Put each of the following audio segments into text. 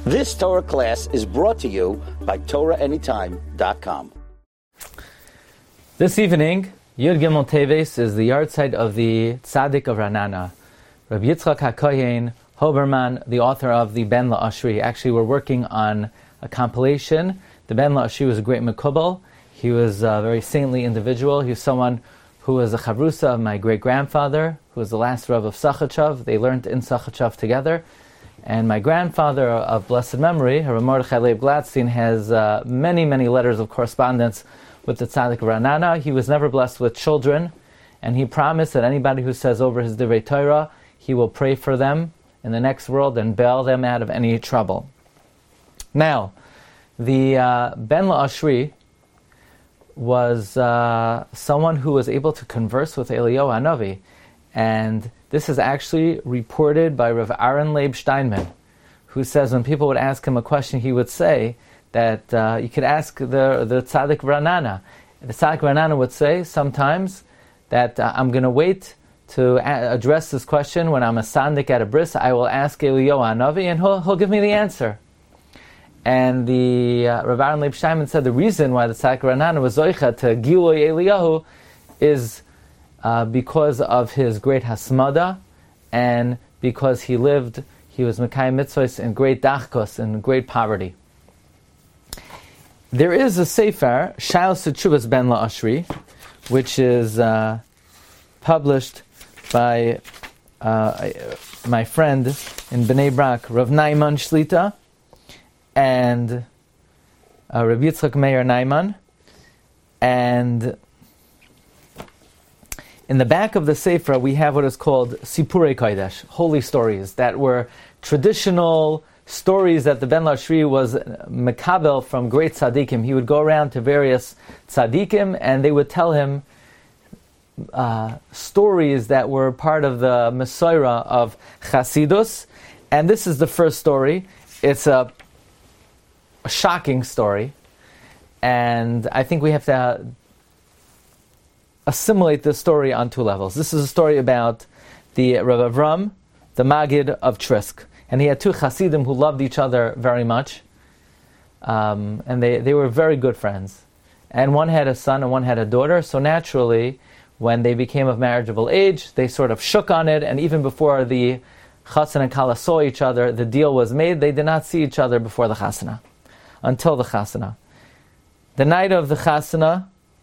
This Torah class is brought to you by TorahAnytime.com. This evening, Yud Gimel Teves is the yahrzeit of the Tzaddik of Ra'anana, Rabbi Yitzchak HaKohen Hoberman, the author of the Ben La'ashri. Actually, we're working on a compilation. The Ben La'ashri was a great Mekubal. He was a very saintly individual. He was someone who was a chavrusa of my great-grandfather, who was the last Rav of Sachachav. They learned in Sachachav together. And my grandfather of blessed memory, Rav Mordechai Leib Gladstein, has many, many letters of correspondence with the Tzaddik of Ra'anana. He was never blessed with children, and he promised that anybody who says over his Divrei Torah, he will pray for them in the next world and bail them out of any trouble. Now, the Ben La'ashri was someone who was able to converse with Eliyahu Hanavi, and this is actually reported by Rav Aaron Leib Steinman, who says when people would ask him a question, he would say that you could ask the Tzaddik Ra'anana. The Tzaddik Ra'anana would say sometimes that I'm going to wait to address this question when I'm a sandik at a bris. I will ask Eliyahu Hanavi and he'll give me the answer. And the Rav Aaron Leib Steinman said the reason why the Tzaddik Ra'anana was zoicha to Gilui Eliyahu is because of his great hasmada, and because he was Mekayim Mitzvos in great dachkos, in great poverty. There is a sefer, Sha'os Teshuvos Ben La'ashri, which is published by my friend in Bnei Brak, Rav Naiman Shlita, and Rav Yitzchak Meir Naiman, and in the back of the Sefer, we have what is called Sipurei Kodesh, holy stories, that were traditional stories that the Ben La'ashri was mekabel from great tzaddikim. He would go around to various tzaddikim, and they would tell him stories that were part of the Mesorah of Chasidus. And this is the first story. It's a shocking story, and I think we have to assimilate this story on two levels. This is a story about the Rav Avram, the Magid of Trisk. And he had two Hasidim who loved each other very much. And they were very good friends. And one had a son and one had a daughter. So naturally, when they became of marriageable age, they sort of shook on it. And even before the Chassan and Kala saw each other, the deal was made. They did not see each other before the Chasana, until the Chasana. The night of the Chasana,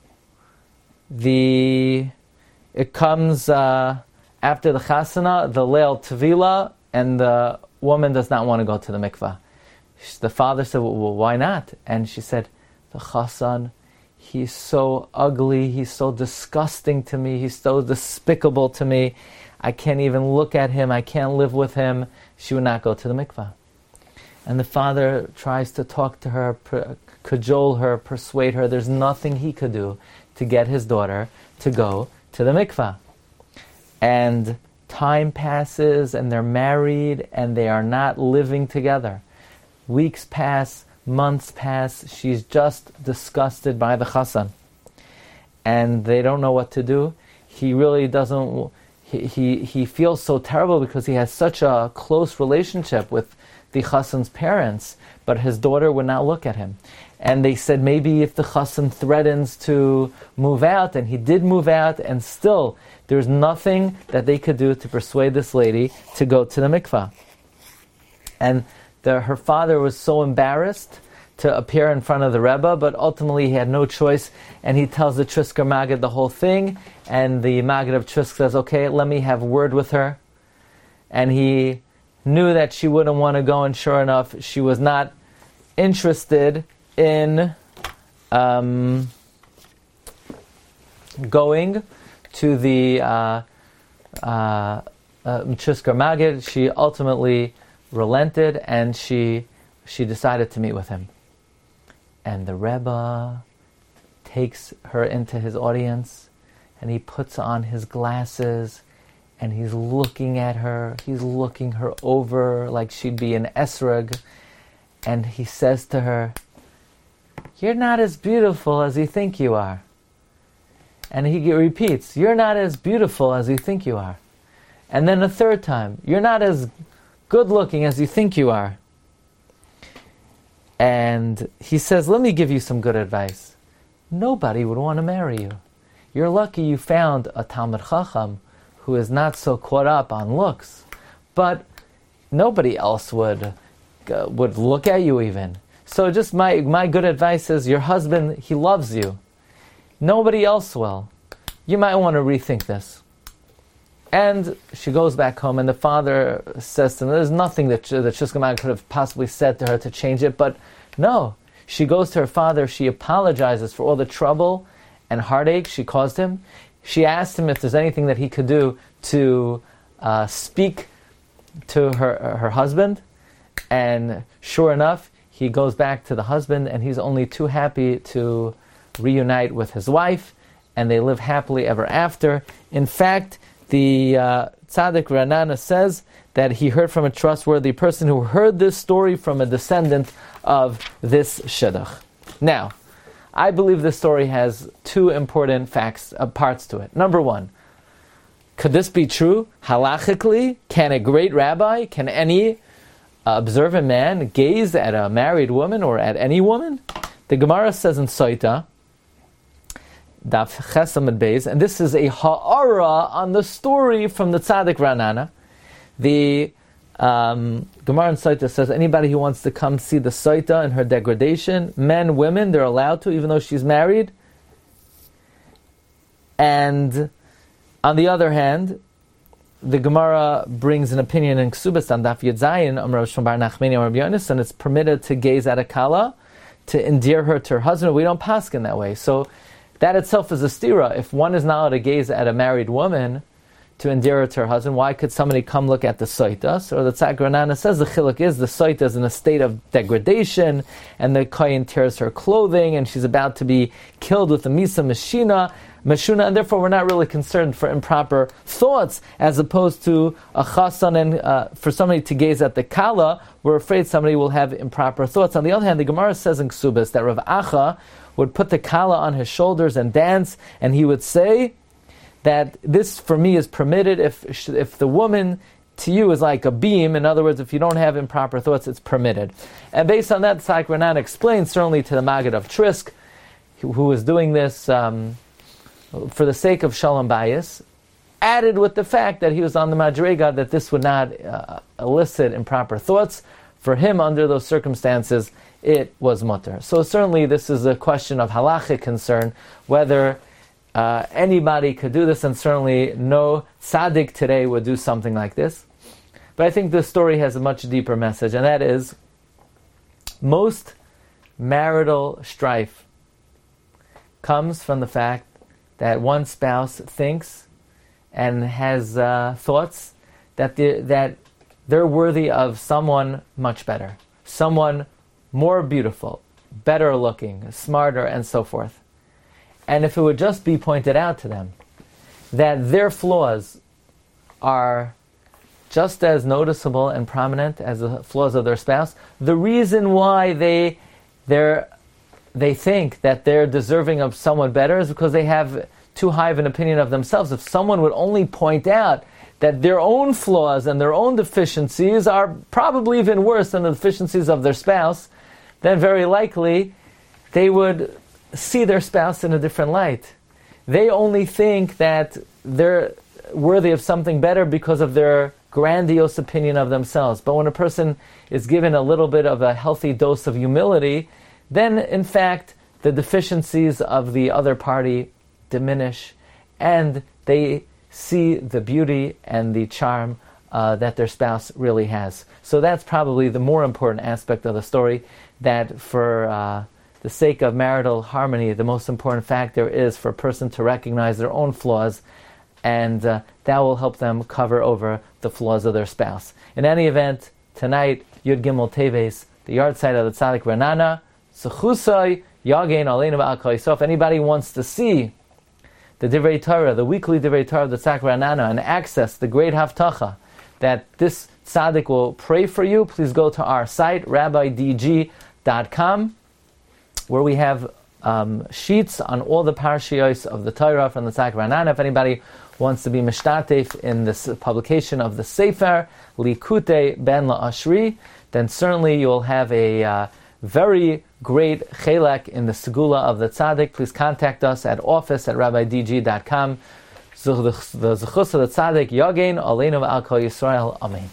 it comes after the chasana, the Leil Tvila, and the woman does not want to go to the mikvah. The father said, well, why not? And she said, the chasan, he's so ugly, he's so disgusting to me, he's so despicable to me, I can't even look at him, I can't live with him. She would not go to the mikvah. And the father tries to talk to her, cajole her, persuade her. There's nothing he could do to get his daughter to go to the mikvah. And time passes, and they're married, and they are not living together. Weeks pass, months pass, she's just disgusted by the chassan. And they don't know what to do. He really doesn't, he feels so terrible because he has such a close relationship with the chassan's parents, but his daughter would not look at him. And they said maybe if the chassan threatens to move out, and he did move out, and still there's nothing that they could do to persuade this lady to go to the mikvah. And her father was so embarrassed to appear in front of the Rebbe, but ultimately he had no choice, and he tells the Trisker Maggid the whole thing, and the Maggid of Trisk says, okay, let me have a word with her. And he knew that she wouldn't want to go, and sure enough, she was not interested in going to the Trisker Maggid. She ultimately relented, and she decided to meet with him. And the Rebbe takes her into his audience, and he puts on his glasses, and he's looking at her. He's looking her over like she'd be an esrog, and he says to her, "You're not as beautiful as you think you are." And he repeats, "You're not as beautiful as you think you are." And then a third time, "You're not as good looking as you think you are." And he says, let me give you some good advice. Nobody would want to marry you. You're lucky you found a Talmid Chacham who is not so caught up on looks. But nobody else would look at you even. So just my good advice is, your husband, he loves you. Nobody else will. You might want to rethink this. And she goes back home, and the father says to him, there's nothing that Shusgamag could have possibly said to her to change it, but no. She goes to her father, she apologizes for all the trouble and heartache she caused him. She asked him if there's anything that he could do to speak to her husband, and sure enough, he goes back to the husband, and he's only too happy to reunite with his wife, and they live happily ever after. In fact, the Tzaddik Ra'anana says that he heard from a trustworthy person who heard this story from a descendant of this shidduch. Now, I believe this story has two important parts to it. Number one, could this be true? Halachically, can a great rabbi, can any observant man gaze at a married woman or at any woman? The Gemara says in Soita, Daf Chesamid Beis, and this is a ha'ara on the story from the Tzaddik Ra'anana. The Gemara in Soita says anybody who wants to come see the Soita and her degradation, men, women, they're allowed to, even though she's married. And on the other hand, the Gemara brings an opinion in Ksubas on Daf Yud Zayin, Amar Shmuel bar Nachmani, Amar Rabbi Yonis, and it's permitted to gaze at a kala, to endear her to her husband. We don't paskin that way. So that itself is a stira. If one is not allowed to gaze at a married woman to endear her to her husband, why could somebody come look at the soita? So the Tzaddik Ra'anana says the chiluk is the soita is in a state of degradation, and the kohen tears her clothing, and she's about to be killed with the misa meshuna, and therefore we're not really concerned for improper thoughts, as opposed to a chasan and for somebody to gaze at the kala, we're afraid somebody will have improper thoughts. On the other hand, the Gemara says in Ksubas that Rav Acha would put the kala on his shoulders and dance, and he would say that this for me is permitted if the woman to you is like a beam. In other words, if you don't have improper thoughts, it's permitted. And based on that, Tzaddik Ra'anana explains, certainly to the Maggid of Trisk, who was doing this for the sake of Shalom Bayis, added with the fact that he was on the Madrega, that this would not elicit improper thoughts. For him, under those circumstances, it was mutter. So certainly this is a question of halachic concern, whether anybody could do this, and certainly no tzaddik today would do something like this. But I think this story has a much deeper message, and that is, most marital strife comes from the fact that one spouse thinks and has thoughts that they're worthy of someone much better, someone more beautiful, better looking, smarter, and so forth. And if it would just be pointed out to them that their flaws are just as noticeable and prominent as the flaws of their spouse, the reason why they think that they're deserving of someone better is because they have too high of an opinion of themselves. If someone would only point out that their own flaws and their own deficiencies are probably even worse than the deficiencies of their spouse, then very likely they would see their spouse in a different light. They only think that they're worthy of something better because of their grandiose opinion of themselves. But when a person is given a little bit of a healthy dose of humility, then in fact the deficiencies of the other party diminish, and they see the beauty and the charm that their spouse really has. So that's probably the more important aspect of the story, that for the sake of marital harmony, the most important factor is for a person to recognize their own flaws, and that will help them cover over the flaws of their spouse. In any event, tonight, Yud Gimel Teves, the yard site of the Tzaddik Ra'anana, Zechusai Yagein Aleinu V'Al. So if anybody wants to see the Divrei Torah, the weekly Divrei Torah of the Tzaddik Ra'anana, and access the great Haftacha that this tzaddik will pray for you, please go to our site, rabbidg.com, where we have sheets on all the parashiyos of the Torah from the Tzaddik Ra'anana. If anybody wants to be mishtatef in this publication of the Sefer, Likutei Ben La'ashri, then certainly you'll have a very great chelek in the segula of the tzaddik. Please contact us at office@rabbidg.com. The zechus of the tzaddik yagein aleinu v'al kol Yisrael. Amen.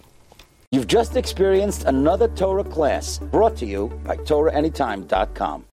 You've just experienced another Torah class brought to you by TorahAnytime.com.